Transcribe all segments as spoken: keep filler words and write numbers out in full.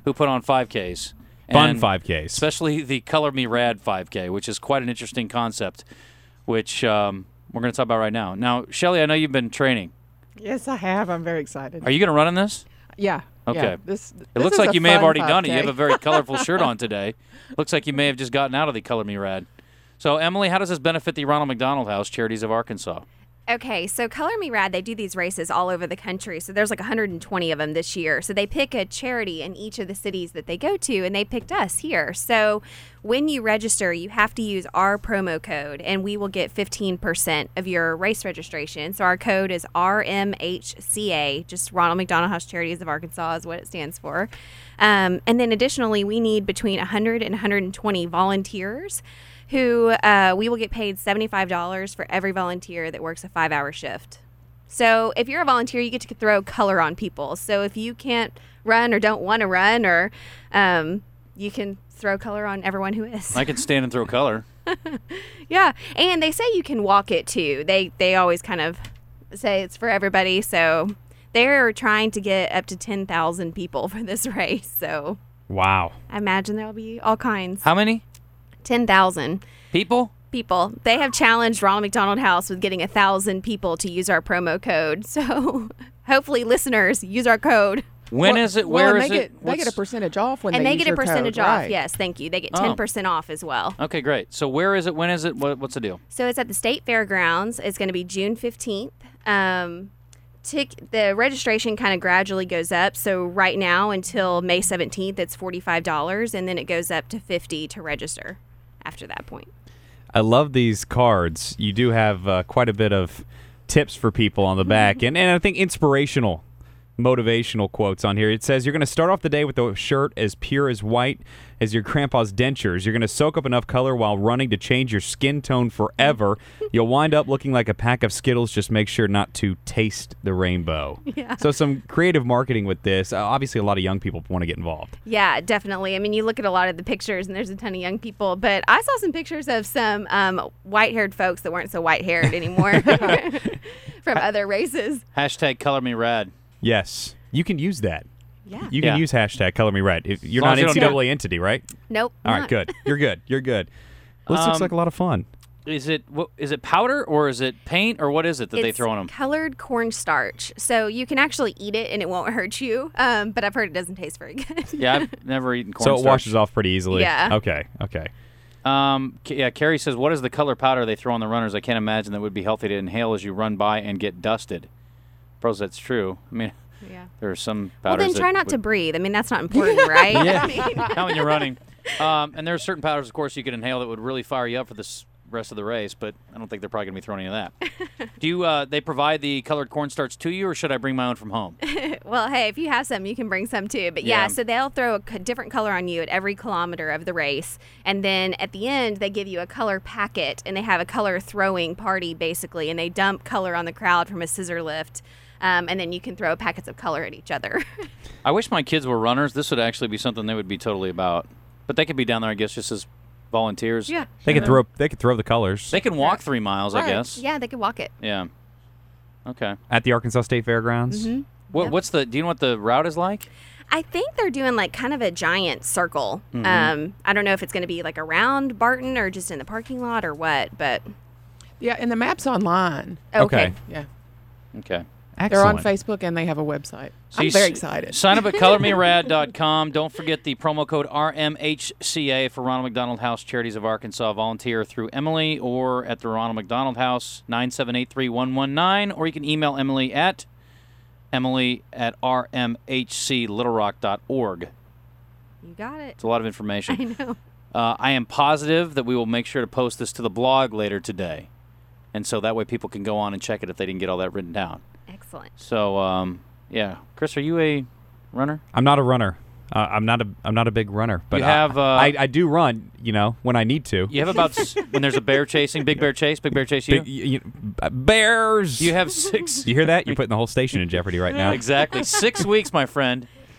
who put on five Ks. Fun And five Ks. Especially the Color Me Rad five K, which is quite an interesting concept, which um, we're going to talk about right now. Now, Shelly, I know you've been training. Yes, I have. I'm very excited. Are you going to run in this? Yeah. Okay. Yeah, this, It this looks is like a you may have fun already done it. You five K. have a very colorful shirt on today. Looks like you may have just gotten out of the Color Me Rad. So, Emily, how does this benefit the Ronald McDonald House Charities of Arkansas? Okay, so Color Me Rad, they do these races all over the country. So there's like one hundred twenty of them this year. So they pick a charity in each of the cities that they go to, and they picked us here. So when you register, you have to use our promo code, and we will get fifteen percent of your race registration. So our code is R M H C A, just Ronald McDonald House Charities of Arkansas is what it stands for. Um, and then additionally, we need between one hundred and one hundred twenty volunteers who uh, we will get paid seventy-five dollars for every volunteer that works a five-hour shift. So if you're a volunteer, you get to throw color on people. So if you can't run or don't want to run, or um, you can throw color on everyone who is. I can stand and throw color. Yeah, and they say you can walk it too. They they always kind of say it's for everybody. So they're trying to get up to ten thousand people for this race. So Wow. I imagine there'll be all kinds. How many ten thousand. people? People. They have challenged Ronald McDonald House with getting a thousand people to use our promo code. So hopefully, listeners, use our code. When Well- is it? well, Where and is they it? Get, they get a What's- percentage off when And they use get a your percentage code, off. right. Yes, thank you. They get Oh. ten percent off as well. Okay, great. So where is it? When is it? What, what's the deal? So it's at the State Fairgrounds. It's going to be June fifteenth. Um, tick, the registration kind of gradually goes up. So right now until May seventeenth, it's forty-five dollars, and then it goes up to fifty dollars to register after that point. I love these cards. You do have uh, quite a bit of tips for people on the back, and, and I think inspirational, motivational quotes on here. It says you're going to start off the day with a shirt as pure as white as your grandpa's dentures. You're going to soak up enough color while running to change your skin tone forever. You'll wind up looking like a pack of Skittles. Just make sure not to taste the rainbow. Yeah. So some creative marketing with this. Uh, obviously, a lot of young people want to get involved. Yeah, definitely. I mean, you look at a lot of the pictures, and there's a ton of young people. But I saw some pictures of some um, white-haired folks that weren't so white-haired anymore from other races. Hashtag Color Me Rad. Yes, you can use that. Yeah. You can Yeah. use hashtag Color Me Red. If you're long not as you an don't N C double A do entity, right? Nope. All right, not. good. You're good. You're good. Well, this looks Um, like a lot of fun. Is it what, is it powder or is it paint or what is it that they It's throw on them? colored cornstarch. So you can actually eat it, and it won't hurt you. Um, but I've heard it doesn't taste very good. Yeah, I've never eaten So cornstarch. it washes off pretty easily. Yeah. Okay. Okay. Um, K- yeah, Carrie says, what is the color powder they throw on the runners? I can't imagine that would be healthy to inhale as you run by and get dusted. Pros, that's true. I mean, Yeah. there are some Well, powders then try that not to would- breathe. I mean, that's not important, right? Yeah. I mean, Not when you're running. Um, and there are certain powders, of course, you can inhale that would really fire you up for the s- rest of the race, but I don't think they're probably going to be throwing any of that. Do you, uh, they provide the colored cornstarch to you, or should I bring my own from home? well, hey, if you have some, you can bring some too. But yeah, Yeah. so they'll throw a c- different color on you at every kilometer of the race. And then at the end, they give you a color packet, and they have a color throwing party, basically. And they dump color on the crowd from a scissor lift. Um, and then you can throw packets of color at each other. I wish my kids were runners. This would actually be something they would be totally about. But they could be down there, I guess, just as volunteers. yeah. They can throw. They can throw the colors They can walk three miles, I Right. guess. Yeah, they can walk it. Yeah. Okay. at the Arkansas State Fairgrounds. Mm-hmm. What, Yep. What's the? Do you know what the route is like? I think they're doing like kind of a giant circle. Mm-hmm. Um, I don't know if it's going to be like around Barton or just in the parking lot or what, but Yeah, and the map's online. okay. Okay. Yeah. Okay. They're on Excellent. Facebook and they have a website. So I'm you very s- excited. Sign up at color me rad dot com. Don't forget the promo code R M H C A for Ronald McDonald House Charities of Arkansas. Volunteer through Emily or at the Ronald McDonald House, nine seven eight three one one nine, or you can email Emily at Emily at R M H C little rock dot org. You got it. It's a lot of information. I know. Uh, I am positive that we will make sure to post this to the blog later today. And so that way people can go on and check it if they didn't get all that written down. Excellent. So, um, yeah. Chris, are you a runner? I'm not a runner. Uh, I'm not a. I'm not a big runner. But You I- have, uh, I, I do run. You know, when I need to. You have about, s- when there's a bear chasing, big bear chase, big bear chase you? Big, y- y- uh, bears. You have six. You hear that? You're putting the whole station in jeopardy right now. Exactly. Six weeks, my friend.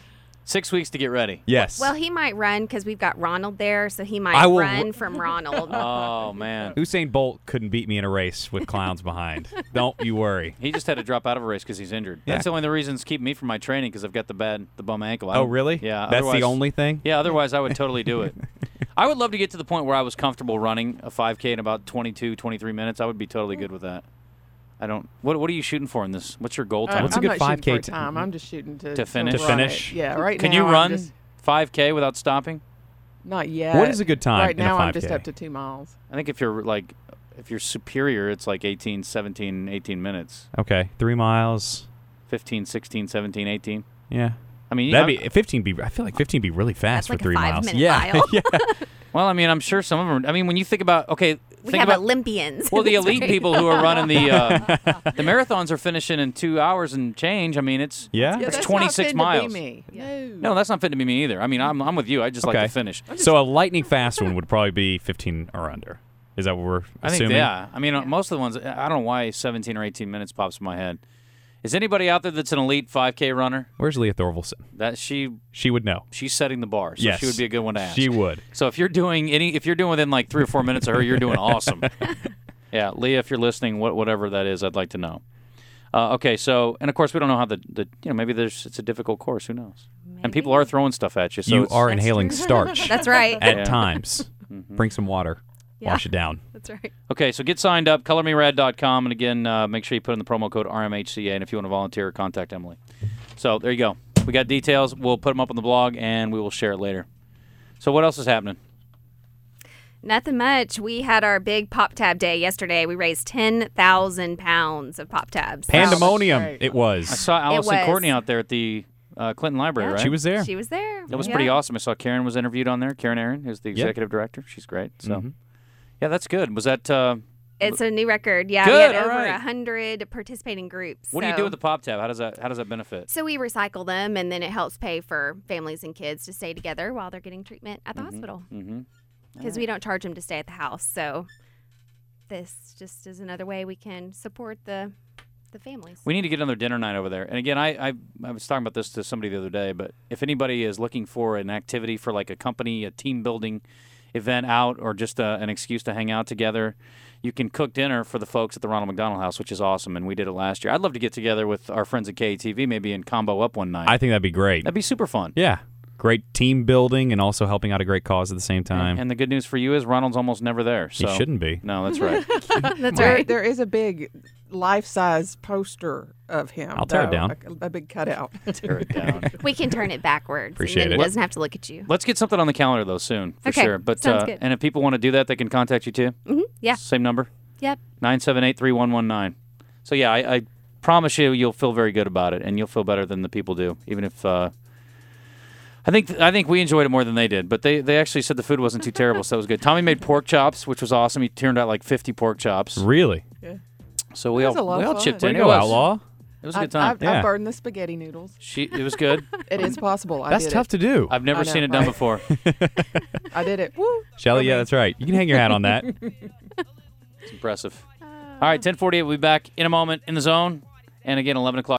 Six weeks to get ready. Yes. Well, he might run because we've got Ronald there, so he might I will run ru- from Ronald. Oh, man. Usain Bolt couldn't beat me in a race with clowns behind. Don't you worry. He just had to drop out of a race because he's injured. Yeah. That's the only the reasons keeping me from my training because I've got the bad, the bum ankle. I Oh, don't- really? Yeah. That's otherwise- the only thing? Yeah, otherwise I would totally do it. I would love to get to the point where I was comfortable running a five K in about twenty-two, twenty-three minutes. I would be totally good with that. I don't. What What are you shooting for in this? What's your goal Uh, time? What's a I'm good not five K shooting for a t- time. I'm just shooting to To finish? To run it. finish? Yeah, right Can now you I'm run just- five K without stopping? not yet. What is a good time Right in a now, I'm five K? just up to two miles. I think if you're like, if you're superior, it's like eighteen, seventeen, eighteen minutes. Okay, three miles. fifteen, sixteen, seventeen, eighteen. Yeah. I mean, That'd I'm- be fifteen. Be I feel like fifteen be really fast That's for like a three miles. five-minute yeah, mile. yeah. well, I mean, I'm sure some of them. Are, I mean, when you think about, okay, We think have about Olympians. well, the That's elite right. people who are running the uh, the marathons are finishing in two hours and change. I mean, it's Yeah? Yeah, It's that's twenty-six not fitting miles. to be me. No. no, that's not fit to be me either. I mean, I'm I'm with you. I just like Okay. to finish. So a lightning fast one would probably be fifteen or under. Is that what we're I think assuming? yeah. I mean, uh most of the ones. I don't know why seventeen or eighteen minutes pops in my head. Is anybody out there that's an elite five K runner? Where's Leah Thorvaldsen? That she She would know. she's setting the bar, so Yes. she would be a good one to ask. She would. So if you're doing any, if you're doing within like three or four minutes of her, you're doing awesome. Yeah, Leah, if you're listening, what, whatever that is, I'd like to know. Uh, okay, so and of course we don't know how the, the you know maybe there's it's a difficult course. Who knows? And people are throwing stuff at you. So you it's, are That's inhaling true. starch That's right. at Yeah. times. Mm-hmm. Bring some water. Yeah. Wash it down. That's right. Okay, so get signed up, color me rad dot com, and again, uh, make sure you put in the promo code R M H C A, and if you want to volunteer, contact Emily. So there you go. We got details. We'll put them up on the blog, and we will share it later. So what else is happening? Nothing much. We had our big Pop Tab Day yesterday. We raised ten thousand pounds of Pop Tabs. Pandemonium. great. It was. I saw Allison was. Courtney out there at the uh, Clinton Library, Yeah. right? She was there. She was there. That was Yeah. pretty awesome. I saw Karen was interviewed on there. Karen Aaron, who's the Yep. executive director. She's great. So, Mhm. yeah, that's good. Was that uh, It's a new record. Yeah, Good, we had all over a right. hundred participating groups. what do you so- do with the Pop Tab? How does that How does that benefit? So we recycle them, and then it helps pay for families and kids to stay together while they're getting treatment at the hospital. Mm-hmm. Because we don't charge them to stay at the house. So this just is another way we can support the the families. We need to get another dinner night over there. And again, I, I I was talking about this to somebody the other day, but if anybody is looking for an activity for like a company, a team building event out, or just a, an excuse to hang out together, you can cook dinner for the folks at the Ronald McDonald House, which is awesome. And we did it last year. I'd love to get together with our friends at K A T V, maybe in combo up one night. I think that'd be great. That'd be super fun. Yeah. Great team building and also helping out a great cause at the same time. And the good news for you is Ronald's almost never there. he So. shouldn't be. No, that's right. That's There, right. there is a big life-size poster of him. I'll tear it though, down. A, a big cutout. Tear it down. We can turn it backwards. Appreciate and then it. He doesn't have to look at you. Let's get something on the calendar though soon, for Okay, sure. But sounds uh, good. and if people want to do that, they can contact you too. hmm Yeah. Same number. Yep. Nine seven eight three one one nine. So yeah, I, I promise you, you'll feel very good about it, and you'll feel better than the people do, even if. Uh, I think I think we enjoyed it more than they did, but they, they actually said the food wasn't too terrible, so it was good. Tommy made pork chops, which was awesome. He turned out like fifty pork chops. Really? So we It was all a lot we of all fun. chipped Way in. to It go, was, Outlaw. it was a I, good time. I, Yeah. I burned the spaghetti noodles. She it was good. It is possible. I That's did tough it. to do. I've never I know, seen it done right? before. I did it. Woo. Shelly, For yeah, me. that's right. You can hang your hat on that. It's impressive. All right, ten forty-eight. We'll be back in a moment in the zone, and again eleven o'clock.